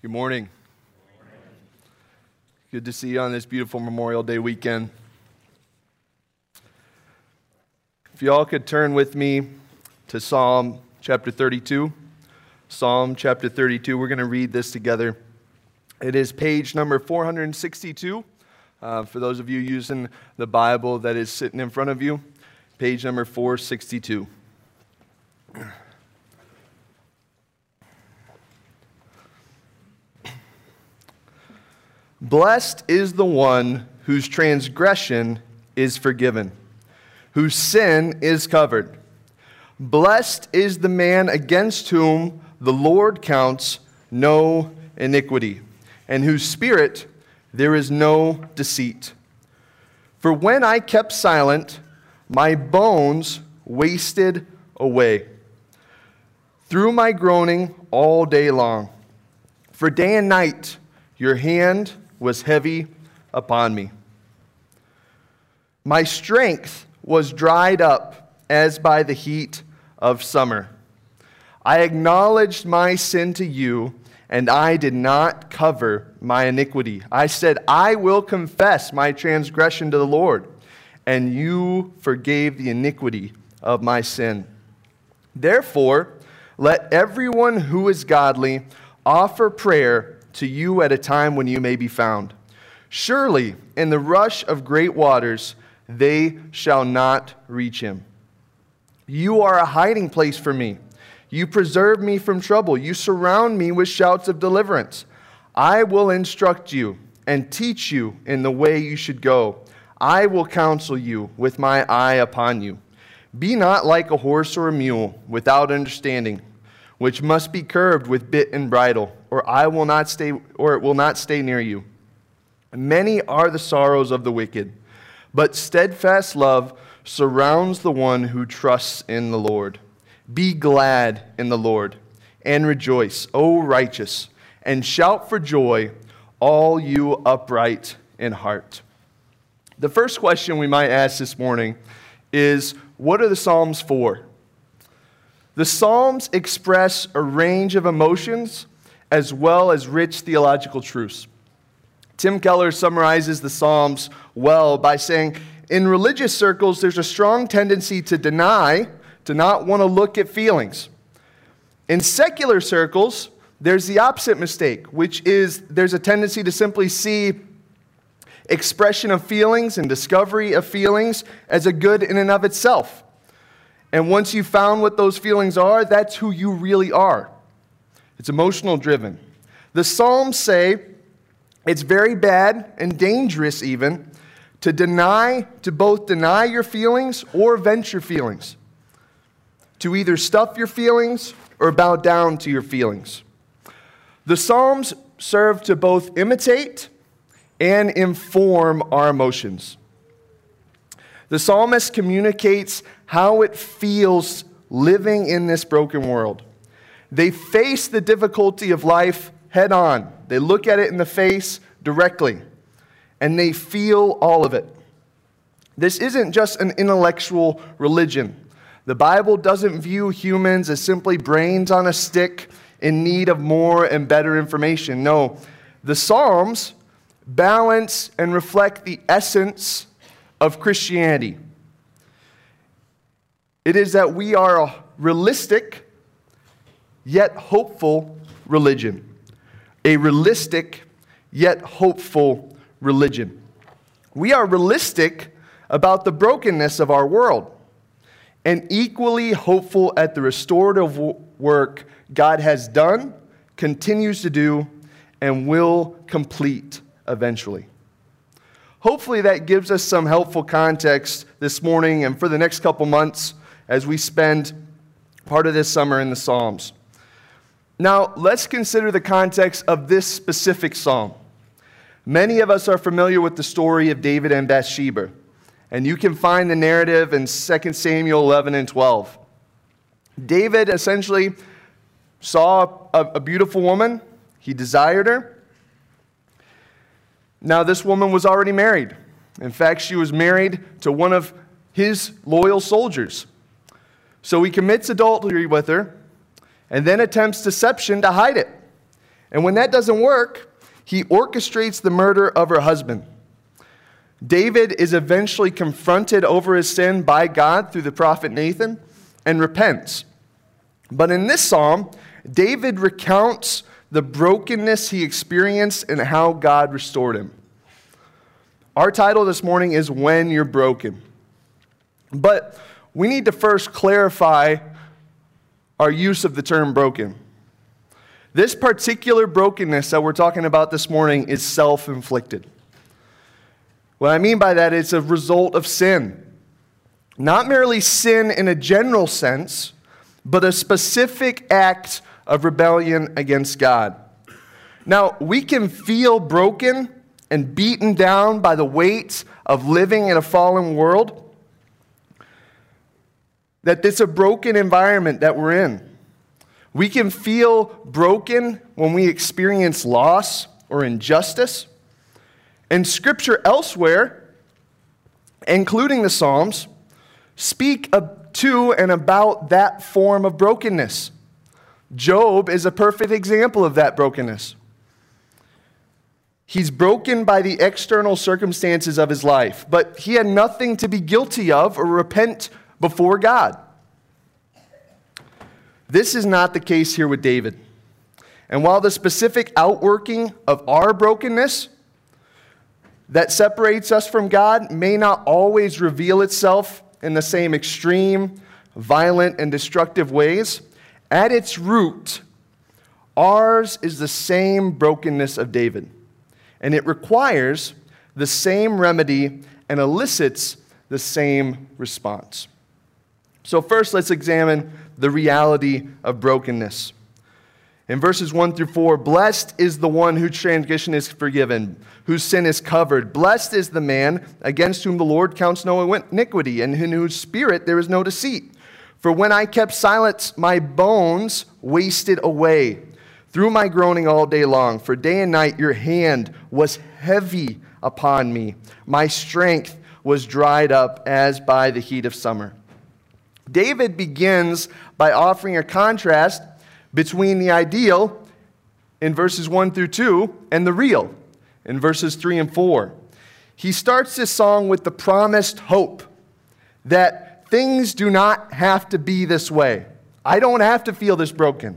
Good morning. Good to see you on this beautiful Memorial Day weekend. If y'all could turn with me to Psalm chapter 32. Psalm chapter 32, we're going to read this together. It is page number 462. For those of you using the Bible that is sitting in front of you, page number 462. Blessed is the one whose transgression is forgiven, whose sin is covered. Blessed is the man against whom the Lord counts no iniquity, and whose spirit there is no deceit. For when I kept silent, my bones wasted away through my groaning all day long. For day and night your hand was heavy upon me. My strength was dried up as by the heat of summer. I acknowledged my sin to you, and I did not cover my iniquity. I said, I will confess my transgression to the Lord, and you forgave the iniquity of my sin. Therefore, let everyone who is godly offer prayer to you at a time when you may be found. Surely, in the rush of great waters, they shall not reach him. You are a hiding place for me. You preserve me from trouble. You surround me with shouts of deliverance. I will instruct you and teach you in the way you should go. I will counsel you with my eye upon you. Be not like a horse or a mule without understanding, which must be curbed with bit and bridle, or it will not stay near you. Many are the sorrows of the wicked, but steadfast love surrounds the one who trusts in the Lord. Be glad in the Lord and rejoice, O righteous, and shout for joy, all you upright in heart. The first question we might ask this morning is, what are the Psalms for? The Psalms express a range of emotions as well as rich theological truths. Tim Keller summarizes the Psalms well by saying, in religious circles, there's a strong tendency to deny, to not want to look at feelings. In secular circles, there's the opposite mistake, which is there's a tendency to simply see expression of feelings and discovery of feelings as a good in and of itself. And once you've found what those feelings are, that's who you really are. It's emotional driven. The Psalms say it's very bad and dangerous even to both deny your feelings or vent your feelings, to either stuff your feelings or bow down to your feelings. The Psalms serve to both imitate and inform our emotions. The psalmist communicates how it feels living in this broken world. They face the difficulty of life head on. They look at it in the face directly, and they feel all of it. This isn't just an intellectual religion. The Bible doesn't view humans as simply brains on a stick in need of more and better information. No, the Psalms balance and reflect the essence of Christianity. It is that we are a realistic yet hopeful religion. A realistic yet hopeful religion. We are realistic about the brokenness of our world and equally hopeful at the restorative work God has done, continues to do, and will complete eventually. Hopefully that gives us some helpful context this morning and for the next couple months as we spend part of this summer in the Psalms. Now, let's consider the context of this specific psalm. Many of us are familiar with the story of David and Bathsheba, and you can find the narrative in 2 Samuel 11 and 12. David essentially saw a beautiful woman. He desired her. Now, this woman was already married. In fact, she was married to one of his loyal soldiers. So he commits adultery with her and then attempts deception to hide it. And when that doesn't work, he orchestrates the murder of her husband. David is eventually confronted over his sin by God through the prophet Nathan and repents. But in this psalm, David recounts the brokenness he experienced and how God restored him. Our title this morning is When You're Broken. But we need to first clarify our use of the term broken. This particular brokenness that we're talking about this morning is self-inflicted. What I mean by that is a result of sin. Not merely sin in a general sense, but a specific act of rebellion against God. Now, we can feel broken and beaten down by the weight of living in a fallen world. That it's a broken environment that we're in. We can feel broken when we experience loss or injustice. And Scripture elsewhere, including the Psalms, speak to and about that form of brokenness. Job is a perfect example of that brokenness. He's broken by the external circumstances of his life, but he had nothing to be guilty of or repent before God. This is not the case here with David. And while the specific outworking of our brokenness that separates us from God may not always reveal itself in the same extreme, violent, and destructive ways, at its root, ours is the same brokenness of David. And it requires the same remedy and elicits the same response. So first, let's examine the reality of brokenness. In verses 1 through 4, blessed is the one whose transgression is forgiven, whose sin is covered. Blessed is the man against whom the Lord counts no iniquity, and in whose spirit there is no deceit. For when I kept silence, my bones wasted away through my groaning all day long. For day and night your hand was heavy upon me. My strength was dried up as by the heat of summer. David begins by offering a contrast between the ideal in verses 1 through 2 and the real in verses 3 and 4. He starts this song with the promised hope that things do not have to be this way. I don't have to feel this broken.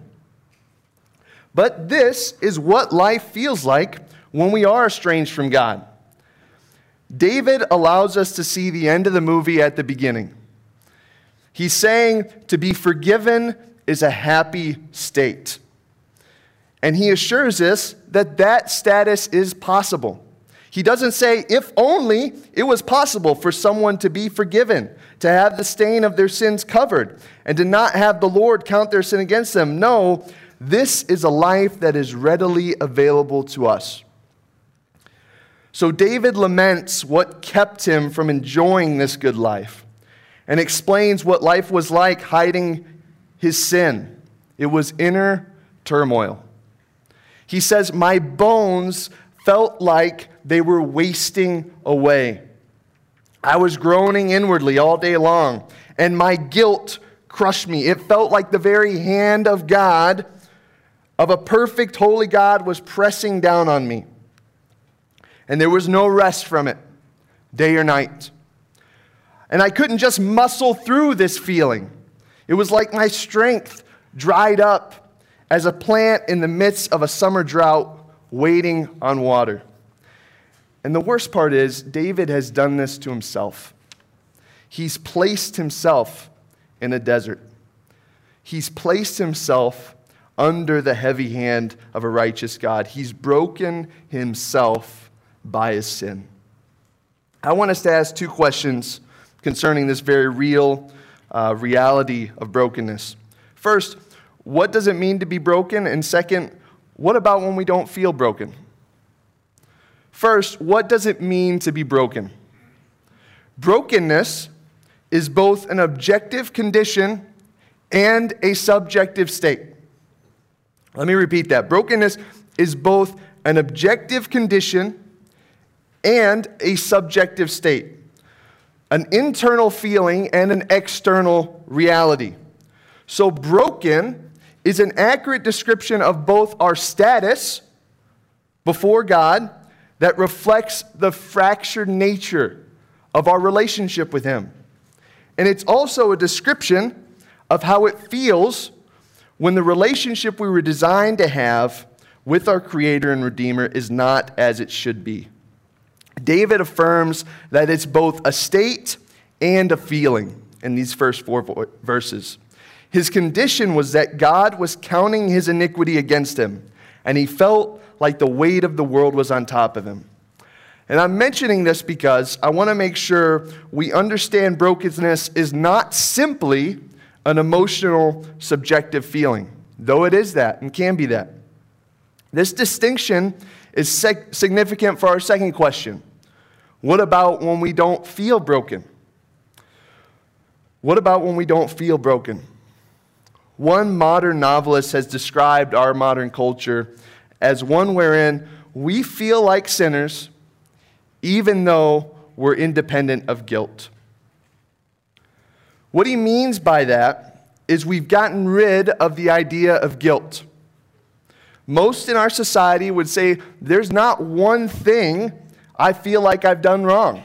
But this is what life feels like when we are estranged from God. David allows us to see the end of the movie at the beginning. He's saying to be forgiven is a happy state. And he assures us that that status is possible. He doesn't say, if only it was possible for someone to be forgiven, to have the stain of their sins covered, and to not have the Lord count their sin against them. No, this is a life that is readily available to us. So David laments what kept him from enjoying this good life and explains what life was like hiding his sin. It was inner turmoil. He says, my bones felt like they were wasting away. I was groaning inwardly all day long, and my guilt crushed me. It felt like the very hand of God, of a perfect, holy God, was pressing down on me. And there was no rest from it, day or night. And I couldn't just muscle through this feeling. It was like my strength dried up as a plant in the midst of a summer drought waiting on water. And the worst part is, David has done this to himself. He's placed himself in a desert. He's placed himself under the heavy hand of a righteous God. He's broken himself by his sin. I want us to ask two questions concerning this very real reality of brokenness. First, what does it mean to be broken? And second, what about when we don't feel broken? First, what does it mean to be broken? Brokenness is both an objective condition and a subjective state. Let me repeat that. Brokenness is both an objective condition and a subjective state. An internal feeling and an external reality. So broken is an accurate description of both our status before God that reflects the fractured nature of our relationship with Him. And it's also a description of how it feels when the relationship we were designed to have with our Creator and Redeemer is not as it should be. David affirms that it's both a state and a feeling in these first 4 verses. His condition was that God was counting his iniquity against him, and he felt like the weight of the world was on top of him. And I'm mentioning this because I want to make sure we understand brokenness is not simply an emotional, subjective feeling, though it is that and can be that. This distinction is significant for our second question. What about when we don't feel broken? What about when we don't feel broken? One modern novelist has described our modern culture as one wherein we feel like sinners even though we're independent of guilt. What he means by that is we've gotten rid of the idea of guilt. Most in our society would say, there's not one thing I feel like I've done wrong.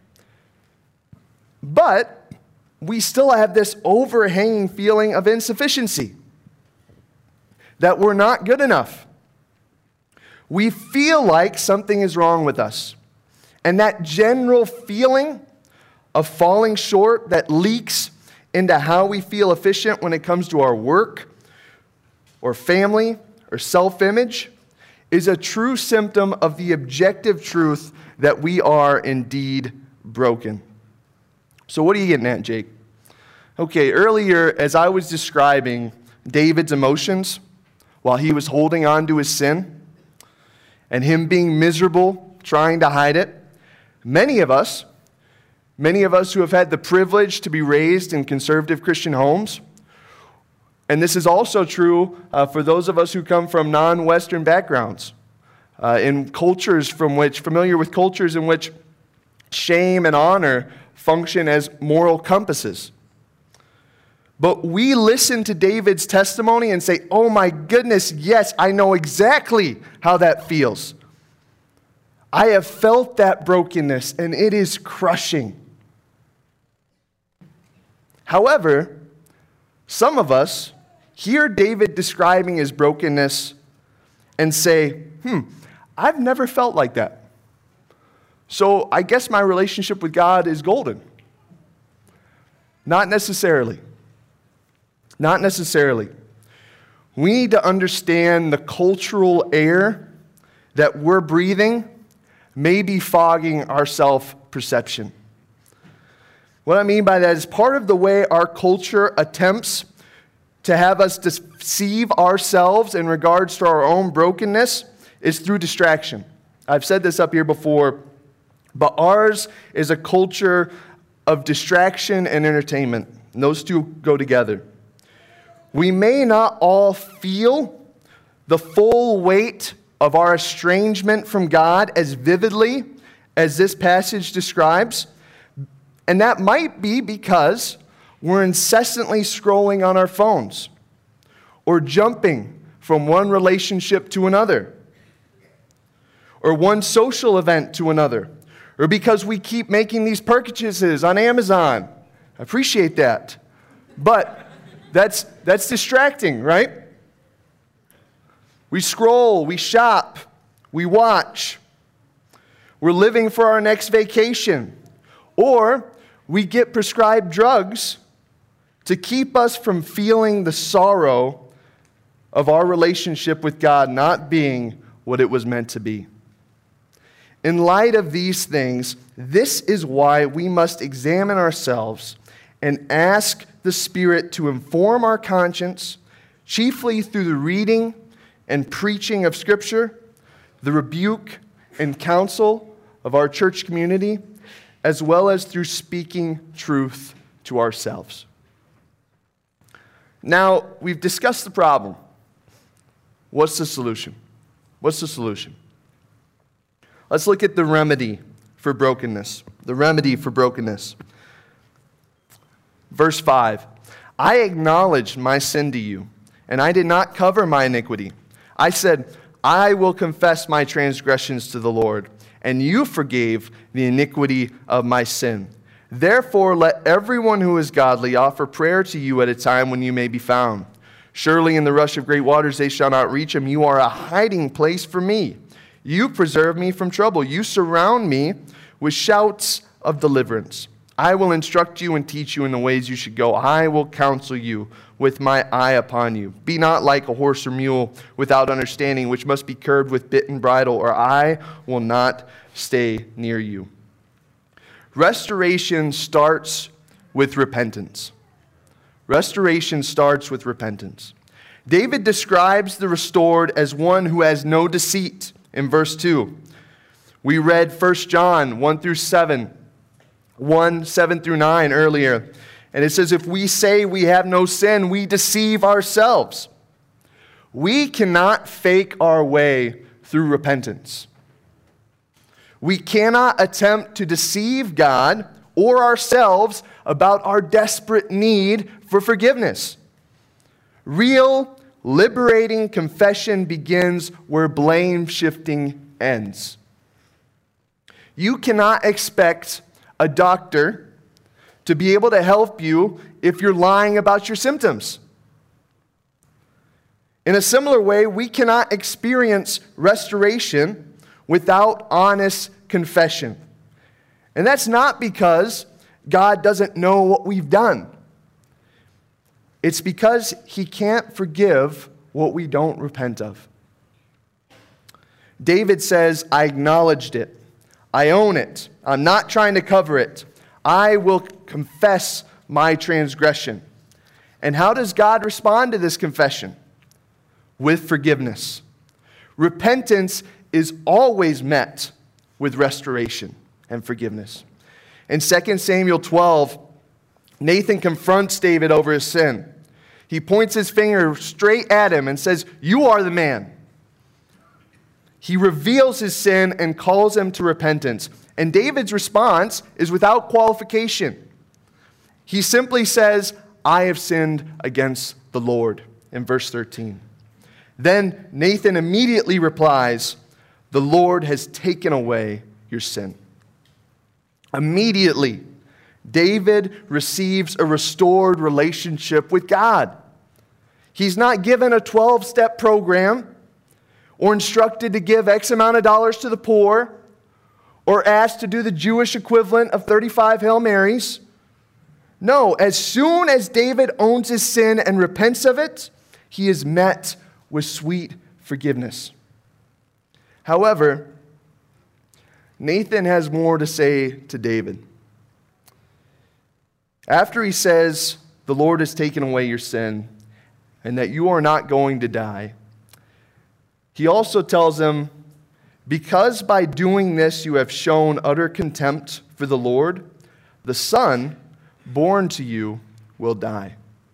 But we still have this overhanging feeling of insufficiency, that we're not good enough. We feel like something is wrong with us. And that general feeling of falling short that leaks into how we feel efficient when it comes to our work or family or self-image is a true symptom of the objective truth that we are indeed broken. So what are you getting at, Jake? Okay, earlier as I was describing David's emotions while he was holding on to his sin and him being miserable, trying to hide it, many of us who have had the privilege to be raised in conservative Christian homes, and this is also true for those of us who come from non-Western backgrounds, in cultures familiar with cultures in which shame and honor function as moral compasses. But we listen to David's testimony and say, oh my goodness, yes, I know exactly how that feels. I have felt that brokenness, and it is crushing. However, some of us hear David describing his brokenness and say, I've never felt like that. So I guess my relationship with God is golden. Not necessarily. Not necessarily. We need to understand the cultural air that we're breathing may be fogging our self-perception. What I mean by that is part of the way our culture attempts to have us deceive ourselves in regards to our own brokenness is through distraction. I've said this up here before, but ours is a culture of distraction and entertainment. And those two go together. We may not all feel the full weight of our estrangement from God as vividly as this passage describes, and that might be because we're incessantly scrolling on our phones or jumping from one relationship to another or one social event to another, or because we keep making these purchases on Amazon. I appreciate that. But that's distracting, right? We scroll, we shop, we watch. We're living for our next vacation. Or we get prescribed drugs to keep us from feeling the sorrow of our relationship with God not being what it was meant to be. In light of these things, this is why we must examine ourselves and ask the Spirit to inform our conscience, chiefly through the reading and preaching of Scripture, the rebuke and counsel of our church community, as well as through speaking truth to ourselves. Now, we've discussed the problem. What's the solution? What's the solution? Let's look at the remedy for brokenness. The remedy for brokenness. Verse 5, I acknowledged my sin to you, and I did not cover my iniquity. I said, I will confess my transgressions to the Lord, and you forgave the iniquity of my sin. Therefore, let everyone who is godly offer prayer to you at a time when you may be found. Surely in the rush of great waters they shall not reach him. You are a hiding place for me. You preserve me from trouble. You surround me with shouts of deliverance. I will instruct you and teach you in the ways you should go. I will counsel you with my eye upon you. Be not like a horse or mule without understanding, which must be curbed with bit and bridle, or I will not stay near you. Restoration starts with repentance. Restoration starts with repentance. David describes the restored as one who has no deceit in verse 2. We read 1 John 1 through 7, 1, 7 through 9 earlier. And it says, if we say we have no sin, we deceive ourselves. We cannot fake our way through repentance. We cannot attempt to deceive God or ourselves about our desperate need for forgiveness. Real, liberating confession begins where blame shifting ends. You cannot expect a doctor to be able to help you if you're lying about your symptoms. In a similar way, we cannot experience restoration without honest confession. And that's not because God doesn't know what we've done. It's because He can't forgive what we don't repent of. David says, I acknowledged it. I own it. I'm not trying to cover it. I will confess my transgression. And how does God respond to this confession? With forgiveness. Repentance is always met with restoration and forgiveness. In 2 Samuel 12, Nathan confronts David over his sin. He points his finger straight at him and says, you are the man. He reveals his sin and calls him to repentance. And David's response is without qualification. He simply says, I have sinned against the Lord, in verse 13. Then Nathan immediately replies, the Lord has taken away your sin. Immediately, David receives a restored relationship with God. He's not given a 12-step program or instructed to give X amount of dollars to the poor or asked to do the Jewish equivalent of 35 Hail Marys. No, as soon as David owns his sin and repents of it, he is met with sweet forgiveness. However, Nathan has more to say to David. After he says, the Lord has taken away your sin and that you are not going to die, he also tells him, because by doing this you have shown utter contempt for the Lord, the son born to you will die.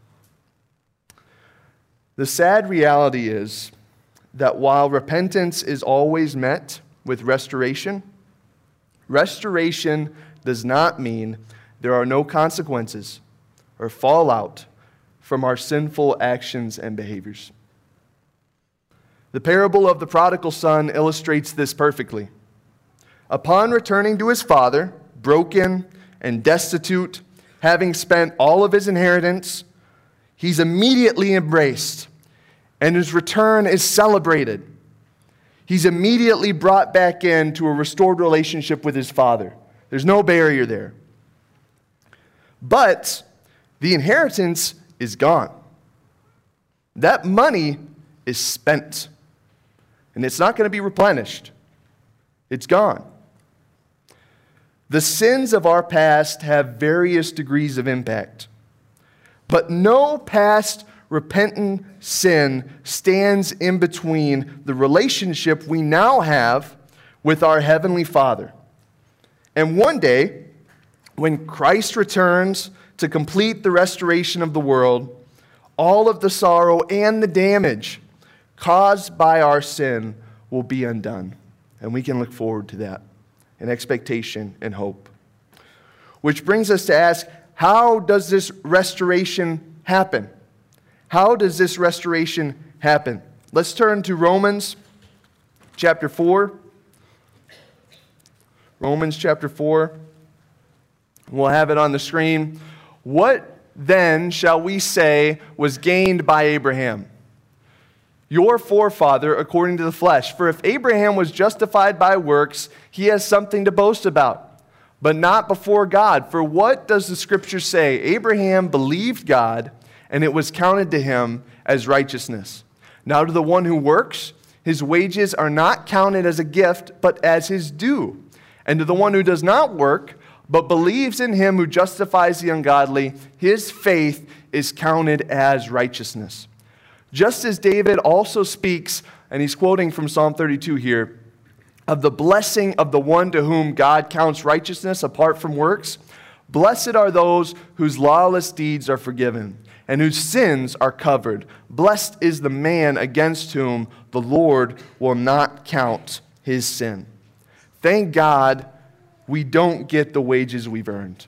The sad reality is that while repentance is always met with restoration, restoration does not mean there are no consequences or fallout from our sinful actions and behaviors. The parable of the prodigal son illustrates this perfectly. Upon returning to his father, broken and destitute, having spent all of his inheritance, he's immediately embraced, and his return is celebrated. He's immediately brought back into a restored relationship with his father. There's no barrier there. But the inheritance is gone. That money is spent. And it's not going to be replenished. It's gone. The sins of our past have various degrees of impact. But no past repentant sin stands in between the relationship we now have with our Heavenly Father. And one day, when Christ returns to complete the restoration of the world, all of the sorrow and the damage caused by our sin will be undone. And we can look forward to that in expectation and hope. Which brings us to ask, how does this restoration happen? How does this restoration happen? Let's turn to Romans chapter 4. Romans chapter 4. We'll have it on the screen. What then shall we say was gained by Abraham, your forefather according to the flesh? For if Abraham was justified by works, he has something to boast about, but not before God. For what does the Scripture say? Abraham believed God, and it was counted to him as righteousness. Now to the one who works, his wages are not counted as a gift, but as his due. And to the one who does not work, but believes in him who justifies the ungodly, his faith is counted as righteousness. Just as David also speaks, and he's quoting from Psalm 32 here, of the blessing of the one to whom God counts righteousness apart from works, blessed are those whose lawless deeds are forgiven and whose sins are covered. Blessed is the man against whom the Lord will not count his sin. Thank God we don't get the wages we've earned.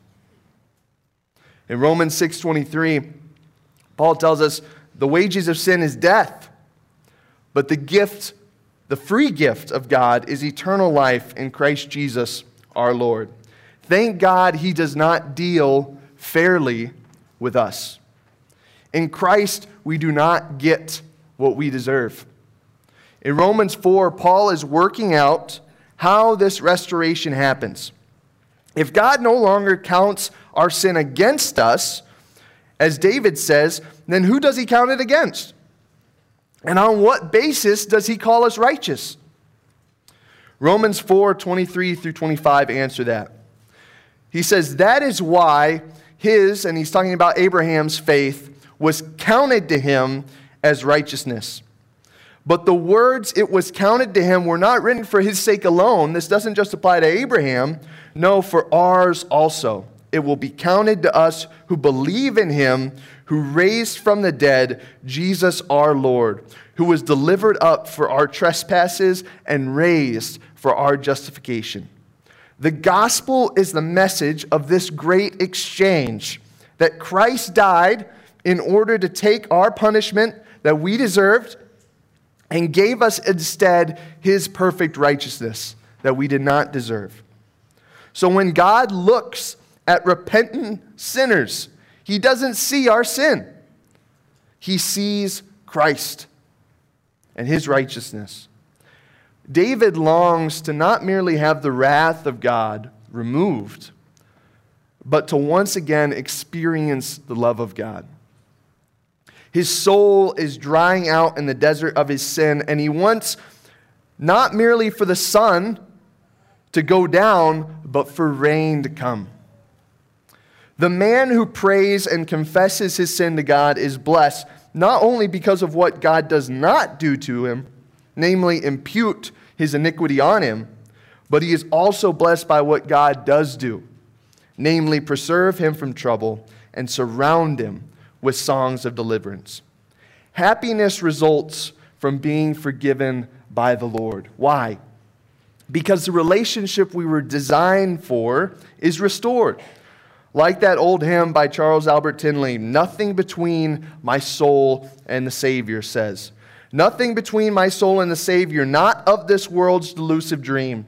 In Romans 6:23, Paul tells us the wages of sin is death, but the free gift of God is eternal life in Christ Jesus our Lord. Thank God he does not deal fairly with us. In Christ, we do not get what we deserve. In Romans 4, Paul is working out how this restoration happens. If God no longer counts our sin against us, as David says, then who does he count it against? And on what basis does he call us righteous? Romans 4:23 through 25 answer that. He says, that is why his, and he's talking about Abraham's faith, was counted to him as righteousness. But the words "it was counted to him" were not written for his sake alone. This doesn't just apply to Abraham. No, for ours also. It will be counted to us who believe in him who raised from the dead Jesus our Lord, who was delivered up for our trespasses and raised for our justification. The gospel is the message of this great exchange, that Christ died in order to take our punishment that we deserved and gave us instead his perfect righteousness that we did not deserve. So when God looks at repentant sinners, he doesn't see our sin. He sees Christ and his righteousness. David longs to not merely have the wrath of God removed, but to once again experience the love of God. His soul is drying out in the desert of his sin, and he wants not merely for the sun to go down, but for rain to come. The man who prays and confesses his sin to God is blessed, not only because of what God does not do to him, namely impute his iniquity on him, but he is also blessed by what God does do, namely preserve him from trouble and surround him with songs of deliverance. Happiness results from being forgiven by the Lord. Why? Because the relationship we were designed for is restored. Like that old hymn by Charles Albert Tindley, nothing between my soul and the Savior says. Nothing between my soul and the Savior, not of this world's delusive dream.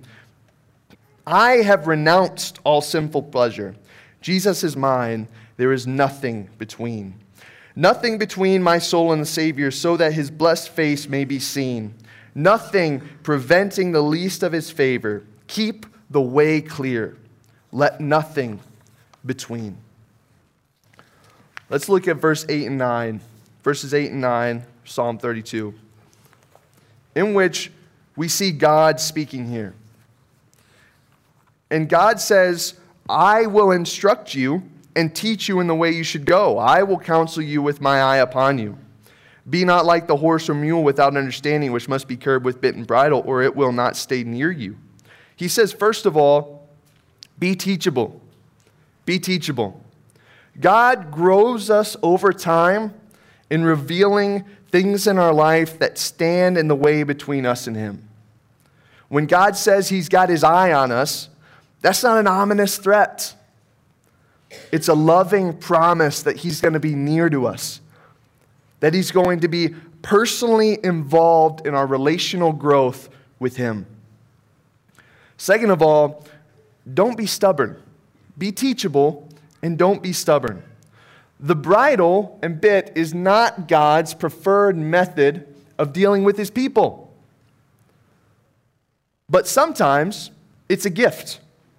I have renounced all sinful pleasure. Jesus is mine. There is nothing between. Nothing between my soul and the Savior, so that his blessed face may be seen. Nothing preventing the least of his favor. Keep the way clear. Let nothing between. Let's look at verse 8 and 9. Verses 8 and 9, Psalm 32, in which we see God speaking here. And God says, I will instruct you and teach you in the way you should go. I will counsel you with my eye upon you. Be not like the horse or mule without understanding, which must be curbed with bit and bridle, or it will not stay near you. He says, first of all, be teachable. Be teachable. God grows us over time in revealing things in our life that stand in the way between us and him. When God says he's got his eye on us, that's not an ominous threat. It's a loving promise that he's going to be near to us, that he's going to be personally involved in our relational growth with him. Second of all, don't be stubborn. Be teachable and don't be stubborn. The bridle and bit is not God's preferred method of dealing with his people. But sometimes it's a gift.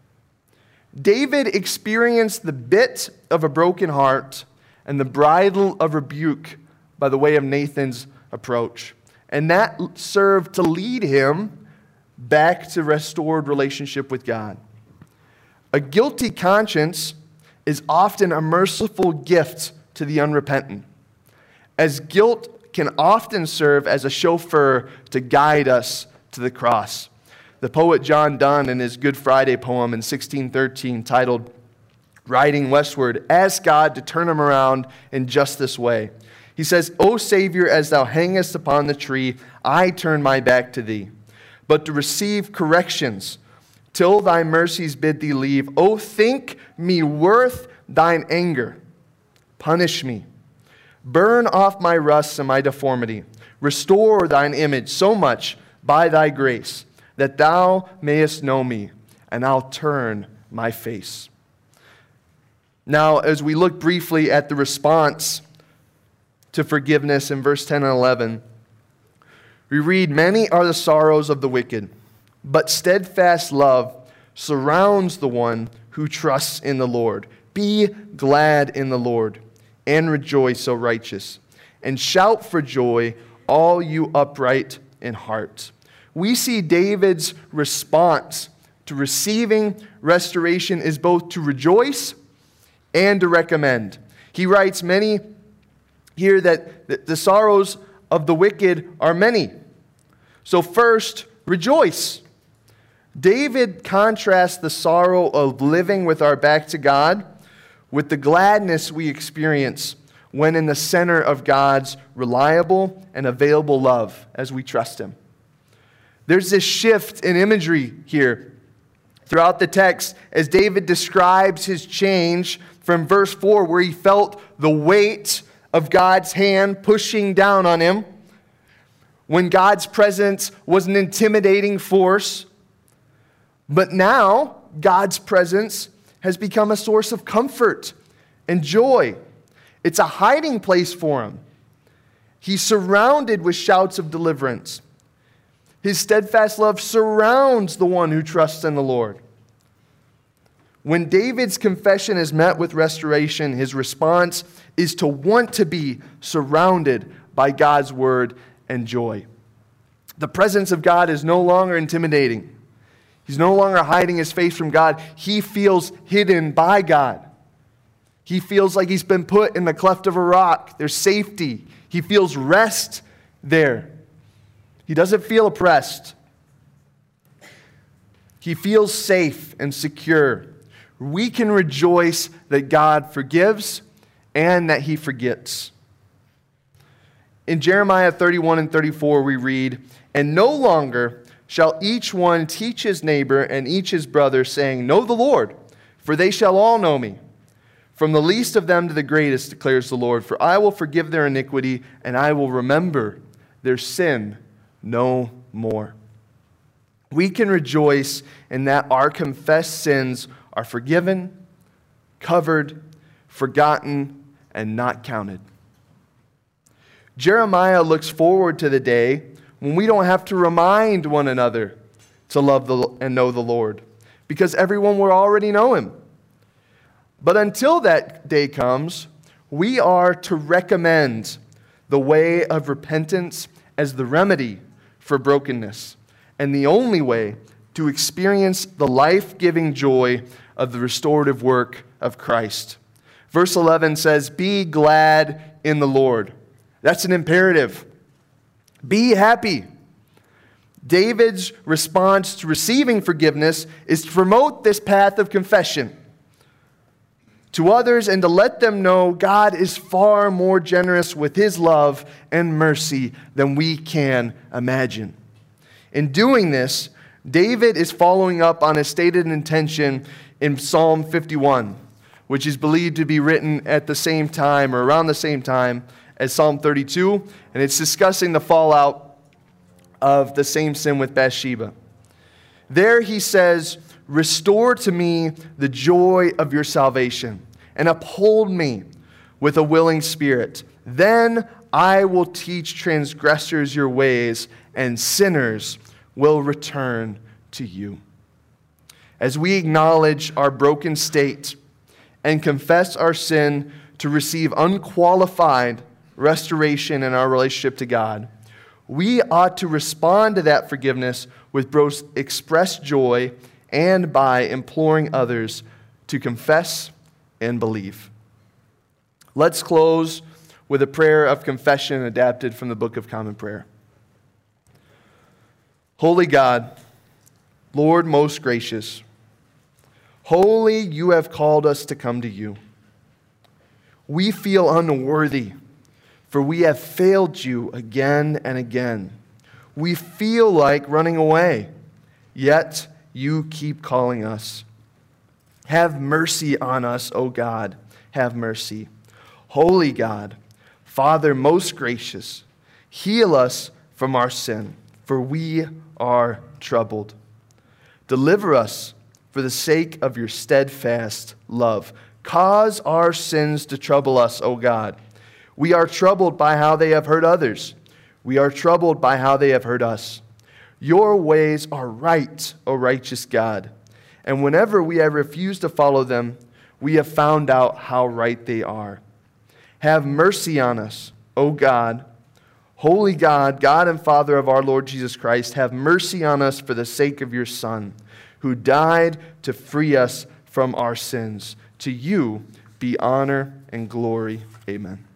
David experienced the bit of a broken heart and the bridle of rebuke by the way of Nathan's approach. And that served to lead him back to restored relationship with God. A guilty conscience is often a merciful gift to the unrepentant, as guilt can often serve as a chauffeur to guide us to the cross. The poet John Donne, in his Good Friday poem in 1613, titled Riding Westward, asked God to turn him around in just this way. He says, O Savior, as thou hangest upon the tree, I turn my back to thee, but to receive corrections till thy mercies bid thee leave. O think me worth thine anger. Punish me. Burn off my rust and my deformity. Restore thine image so much by thy grace, that thou mayest know me, and I'll turn my face. Now, as we look briefly at the response to forgiveness in verse 10 and 11, we read, Many are the sorrows of the wicked, but steadfast love surrounds the one who trusts in the Lord. Be glad in the Lord, and rejoice, O righteous, and shout for joy, all you upright in heart. We see David's response to receiving restoration is both to rejoice and to recommend. He writes many here that the sorrows of the wicked are many. So first, rejoice. David contrasts the sorrow of living with our back to God with the gladness we experience when in the center of God's reliable and available love as we trust Him. There's this shift in imagery here throughout the text as David describes his change from verse 4, where he felt the weight of God's hand pushing down on him, when God's presence was an intimidating force. But now, God's presence has become a source of comfort and joy. It's a hiding place for him. He's surrounded with shouts of deliverance. His steadfast love surrounds the one who trusts in the Lord. When David's confession is met with restoration, his response is to want to be surrounded by God's word and joy. The presence of God is no longer intimidating. He's no longer hiding his face from God. He feels hidden by God. He feels like he's been put in the cleft of a rock. There's safety. He feels rest there. He doesn't feel oppressed. He feels safe and secure. We can rejoice that God forgives and that He forgets. In Jeremiah 31 and 34 we read, And no longer shall each one teach his neighbor and each his brother, saying, Know the Lord, for they shall all know me. From the least of them to the greatest, declares the Lord, for I will forgive their iniquity, and I will remember their sin no more. We can rejoice in that our confessed sins are forgiven, covered, forgotten, and not counted. Jeremiah looks forward to the day when we don't have to remind one another to love and know the Lord, because everyone will already know Him. But until that day comes, we are to recommend the way of repentance as the remedy for brokenness, and the only way to experience the life-giving joy of the restorative work of Christ. Verse 11 says, Be glad in the Lord. That's an imperative. Be happy. David's response to receiving forgiveness is to promote this path of confession to others and to let them know God is far more generous with His love and mercy than we can imagine. In doing this, David is following up on his stated intention in Psalm 51, which is believed to be written at the same time or around the same time as Psalm 32, and it's discussing the fallout of the same sin with Bathsheba. There he says, "Restore to me the joy of your salvation, and uphold me with a willing spirit. Then I will teach transgressors your ways, and sinners will return to you." As we acknowledge our broken state and confess our sin to receive unqualified restoration in our relationship to God, we ought to respond to that forgiveness with both expressed joy and by imploring others to confess and believe. Let's close with a prayer of confession adapted from the Book of Common Prayer. Holy God, Lord most gracious, holy, you have called us to come to you. We feel unworthy, for we have failed you again and again. We feel like running away, yet you keep calling us. Have mercy on us, O God, have mercy. Holy God, Father most gracious, heal us from our sin, for we are troubled. Deliver us for the sake of your steadfast love. Cause our sins to trouble us, O God. We are troubled by how they have hurt others. We are troubled by how they have hurt us. Your ways are right, O righteous God. And whenever we have refused to follow them, we have found out how right they are. Have mercy on us, O God. Holy God, God and Father of our Lord Jesus Christ, have mercy on us for the sake of your Son, who died to free us from our sins. To you be honor and glory. Amen.